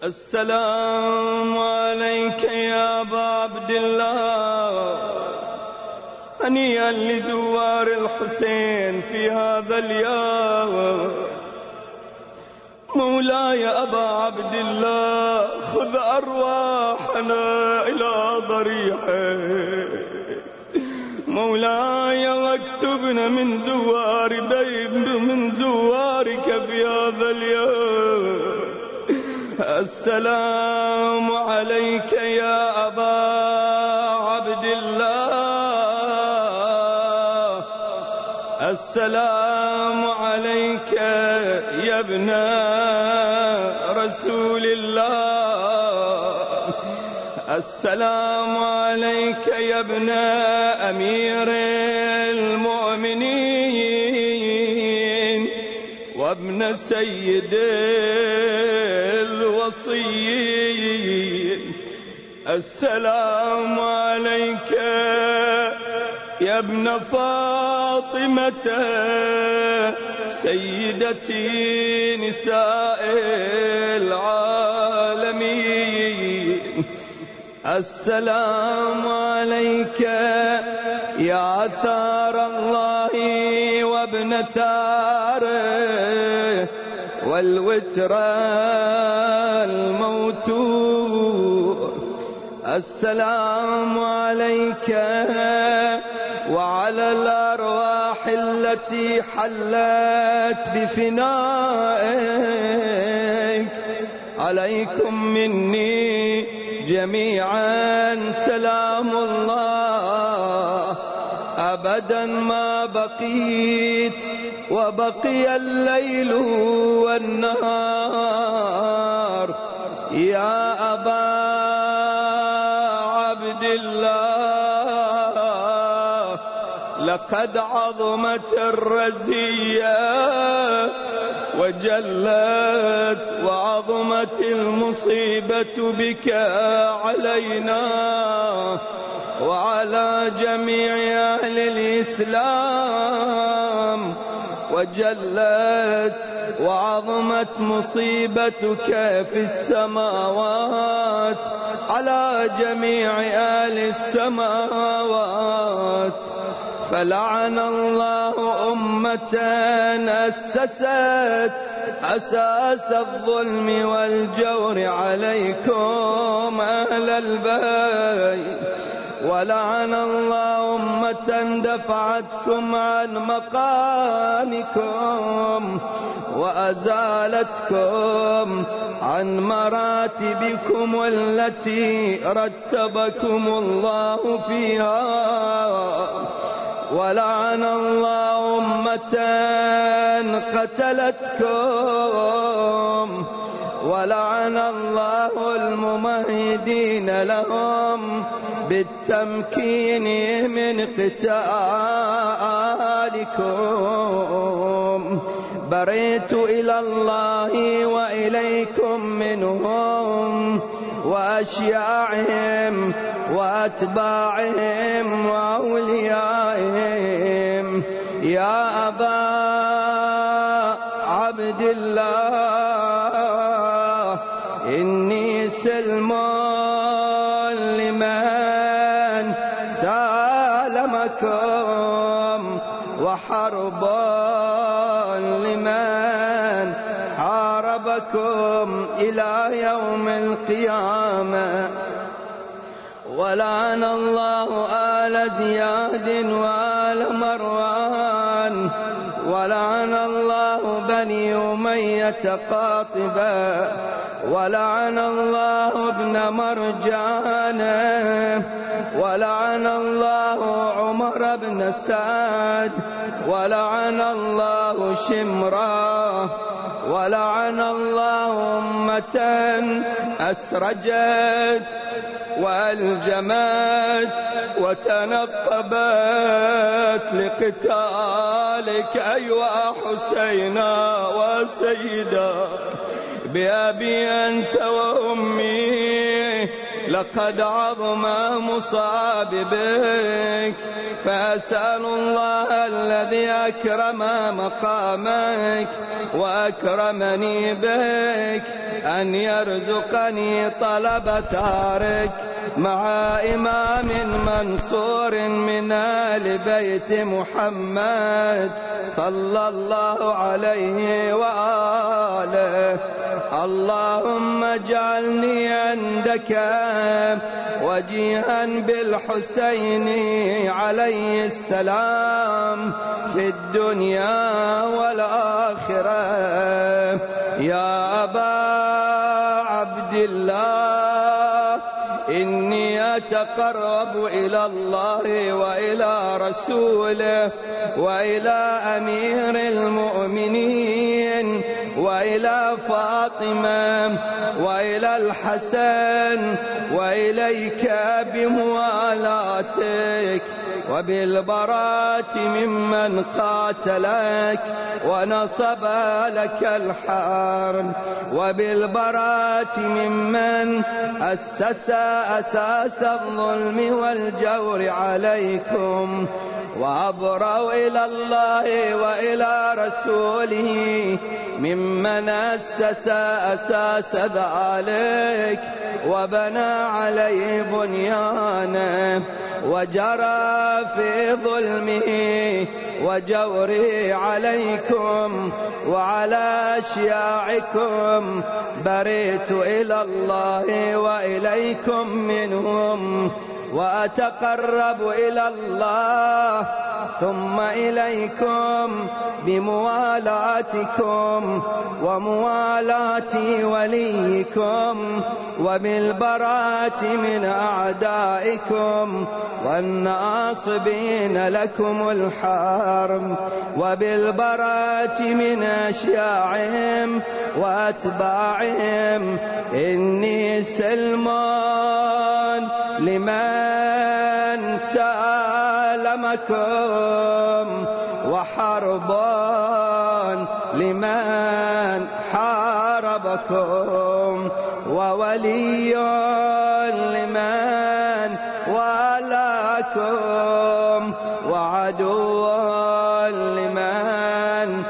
السلام عليك يا أبا عبد الله، هنيئا لزوار الحسين في هذا اليوم. مولاي أبا عبد الله، خذ أرواحنا إلى ضريحك. مولاي واكتبنا من زوارك في هذا اليوم. السلام عليك يا أبا عبد الله، السلام عليك يا ابن رسول الله، السلام عليك يا ابن أمير المؤمنين وابن سيد الوصيين. السلام عليك يا ابن فاطمة سيدتي نساء العالمين. السلام عليك يا ثار الله وابن ثاره والوتر الموتور. السلام عليك وعلى الأرواح التي حلت بفنائك. عليكم مني جميعا سلام الله أبدا ما بقيت وبقي الليل والنهار. يا أبا عبد الله، لقد عظمت الرزية وجلت وعظمت المصيبة بك علينا وعلى جميع أهل الإسلام، وجلت وعظمت مصيبتك في السماوات على جميع أهل السماوات. فلعن الله أمة أسست أساس الظلم والجور عليكم أهل البيت، ولعن الله أمة دفعتكم عن مقامكم وأزالتكم عن مراتبكم التي رتبكم الله فيها. ولعن الله أمة قتلتكم، ولعن الله الممهدين لهم بالتمكين من قتالكم. بريت إلى الله وإليكم منهم وأشياعهم وأتباعهم وأوليائهم. يا أبا عبد الله، إني سلم لمن سالمكم وحرب لمن حاربكم إلى يوم القيامة. ولعن الله آل زياد وآل مروان، ولعن الله بني أمية قاطبة، ولعن الله ابن مرجان، ولعن الله عمر بن سعد، ولعن الله شمرا، ولعن الله أمة أسرجت وألجمت وتنقبت لقتالك أيها حسينا وسيدا. بأبي أنت وأمي لقد عظم مصاب بك، فأسأل الله الذي أكرم مقامك وأكرمني بك أن يرزقني طلب ثارك مع إمام منصور من آل بيت محمد صلى الله عليه وآله. اللهم اجعلني عندك وجيها بالحسين عليه السلام في الدنيا والآخرة. يا أبا عبد الله، إني أتقرب إلى الله وإلى رسوله وإلى أمير المؤمنين وإلى فاطمة وإلى الحسن وإليك بموالاتك وبالبراءة ممن قاتلك ونصب لك الحرب، وبالبراءة ممن أسس أساس الظلم والجور عليكم. وأبرأ إلى الله وإلى رسوله ممن أسس أساس ذلك وبنى عليه بنيانه وجرى في ظلمه وجوره عليكم وعلى أشياعكم. برئت إلى الله وإليكم منهم، وأتقرب إلى الله ثم إليكم بموالاتكم وموالاة وليكم وبالبراءة من أعدائكم والناصبين لكم الحرب، وبالبراءة من أشياعهم وأتباعهم. إني سلم لمن سالمكم وحرب لمن حاربكم، وولي لمن والاكم، وعدو لمن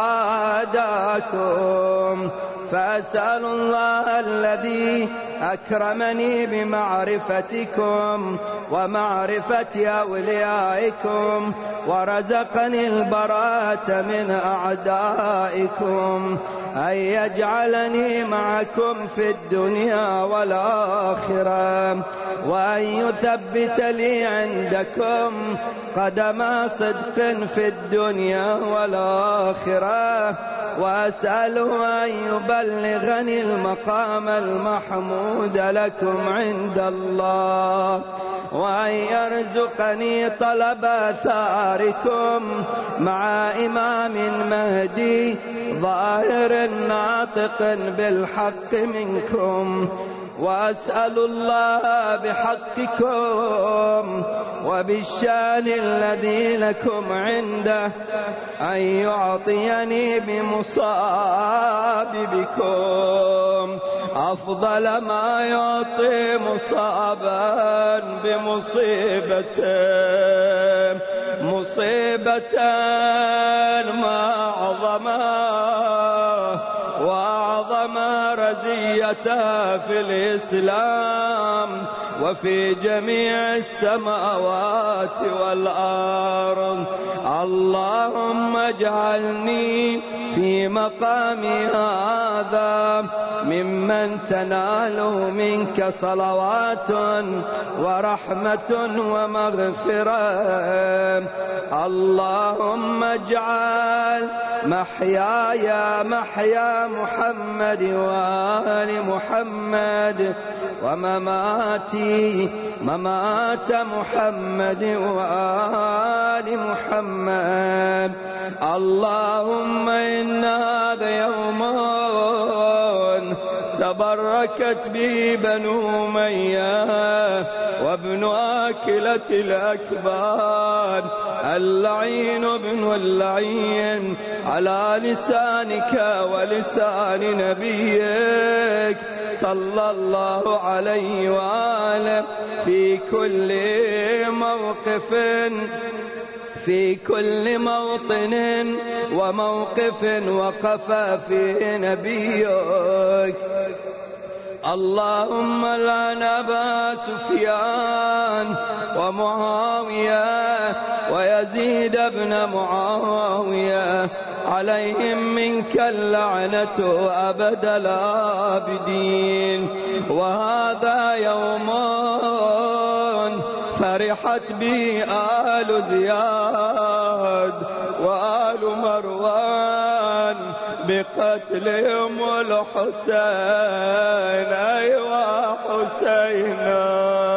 عاداكم. فأسأل الله الذي أكرمني بمعرفتكم ومعرفة أوليائكم ورزقني البراءة من أعدائكم أن يجعلني معكم في الدنيا والآخرة، وأن يثبت لي عندكم قدم صدق في الدنيا والآخرة. وأسأله أن يبلغني المقام المحمود لكم عند الله، وأن يرزقني طلب ثاركم مع إمام مهدي ظاهر ناطق بالحق منكم. وأسأل الله بحقكم وبالشان الذي لكم عنده أن يعطيني بمصاب بكم أفضل ما يعطي مصابا بمصيبته، مصيبة ما عظمها وأعظم رزيتها في الإسلام وفي جميع السماوات والأرض. اللهم اجعلني في مقامي هذا ممن تنال منك صلوات ورحمة ومغفرة. اللهم اجعل محياي محيا محمد وآل محمد، ومماتي ممات محمد وآل محمد. اللهم إن هذا يوم تبركت به بنو أمية وابن آكلة الأكباد اللعين ابن اللعين على لسانك ولسان نبيك صلى الله عليه وآله في كل موقف في كل موطن وموقف وقف فيه نبيك. اللهم لعن أبا سفيان ومعاوية ويزيد بن معاوية، عليهم منك اللعنة أبد الآبدين. وهذا يوم فرحت به آل زياد وآل مروان بقتلهم الحسين. أيوا حسينا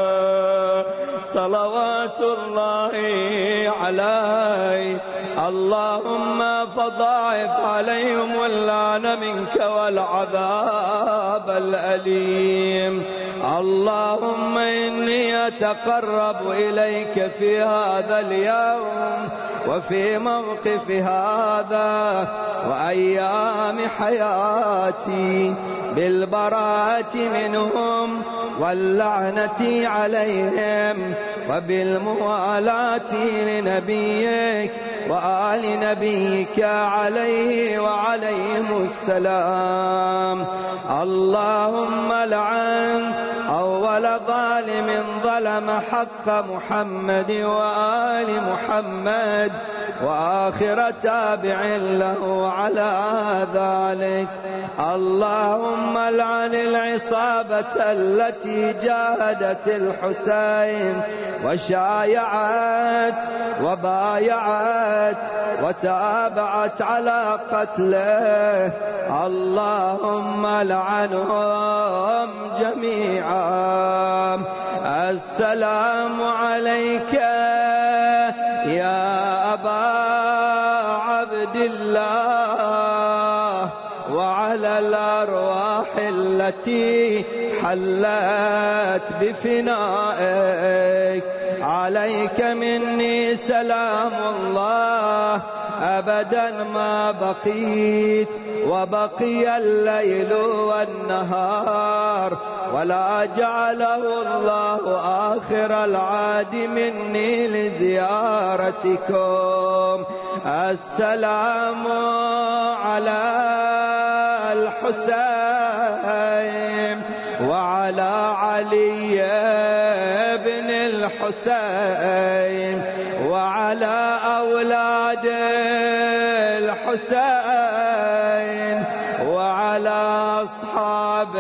صلوات الله عليه. اللهم فضاعف عليهم اللعن منك والعذاب الأليم. اللهم إني أتقرب إليك في هذا اليوم وفي موقف هذا وأيام حياتي بالبراءة منهم واللعنة عليهم وبالموالاة لنبيك وآل نبيك عليه وعليهم السلام. اللهم لعن أول ظالم ظلم حق محمد وآل محمد وآخر تابع له على ذلك. اللهم لعن العصابة التي جاهدت الحسين وشايعت وبايعت وتابعت على قتله. اللهم لعنهم جميعا. السلام عليك يا أبا عبد الله وعلى الأرواح التي حلت بفنائك. عليك مني سلام الله أبدا ما بقيت وبقي الليل والنهار، ولا جعله الله آخر العاد مني لزيارتكم. السلام على الحسين وعلى علي بن الحسين وعلى أولاد الحسين وعلى أصحاب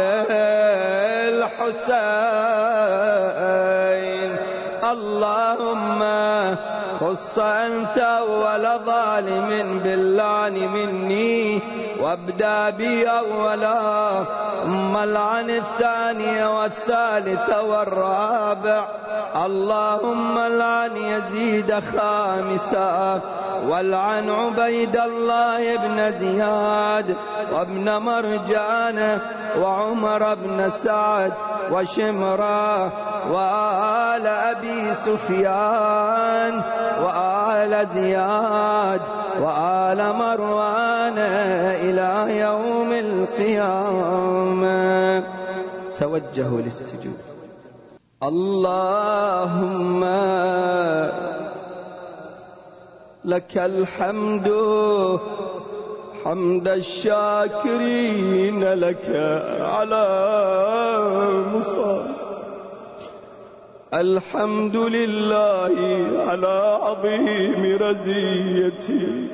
الحسين. اللهم خص أنت أول ظالم باللعن مني وابدأ بي أولا، ثم العن الثاني والثالث والرابع. اللهم العن يزيد خامسا، والعن عبيد الله بن زياد وابن مرجان وعمر بن سعد وشمرة وآل أبي سفيان وآل زياد وآل مروان إلى يوم القيامة. توجهوا للسجود. اللهم لك الحمد حمد الشاكرين لك على مصاب. الحمد لله على عظيم رزيتي.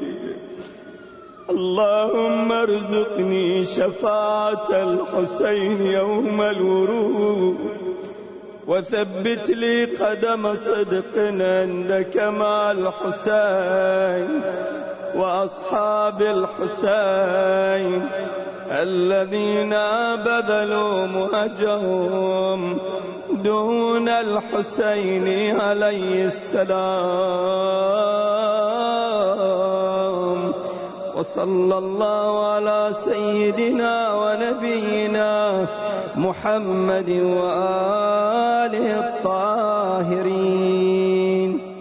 اللهم ارزقني شفاعة الحسين يوم الورود، وثبت لي قدم صدق عندك مع الحسين وأصحاب الحسين الذين بذلوا مهجهم دون الحسين عليه السلام. وصلى الله على سيدنا ونبينا محمد وآله الطاهرين.